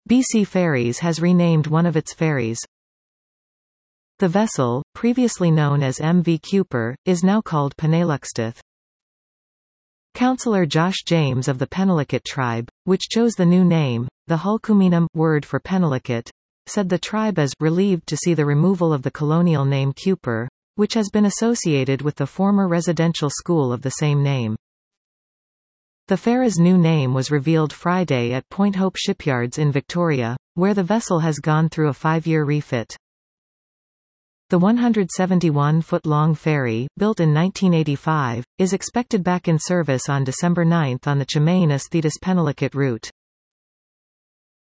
BC Ferries has renamed one of its ferries. The vessel, previously known as MV Cupar, is now called Peneluxtith. Councillor Josh James of the Penelakut tribe, which chose the new name, the Hulkuminum word for Penelakut, said the tribe is relieved to see the removal of the colonial name Cupar, which has been associated with the former residential school of the same name. The ferry's new name was revealed Friday at Point Hope Shipyards in Victoria, where the vessel has gone through a 5-year refit. The 171-foot-long ferry, built in 1985, is expected back in service on December 9 on the Chemainus Thetis Penelakut route.